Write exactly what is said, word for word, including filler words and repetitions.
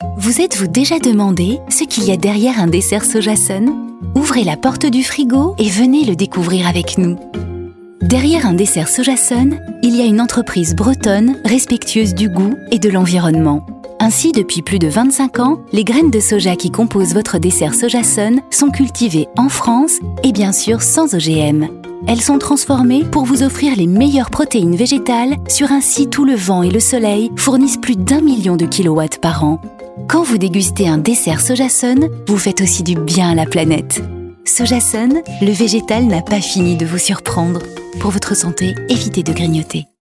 Vous êtes-vous déjà demandé ce qu'il y a derrière un dessert Sojasun? Ouvrez la porte du frigo et venez le découvrir avec nous. Derrière un dessert Sojasun, il y a une entreprise bretonne respectueuse du goût et de l'environnement. Ainsi, depuis plus de vingt-cinq ans, les graines de soja qui composent votre dessert Sojasun sont cultivées en France et bien sûr sans O G M. Elles sont transformées pour vous offrir les meilleures protéines végétales sur un site où le vent et le soleil fournissent plus d'un million de kilowatts par an. Quand vous dégustez un dessert Sojasun, vous faites aussi du bien à la planète. Sojasun, le végétal n'a pas fini de vous surprendre. Pour votre santé, évitez de grignoter.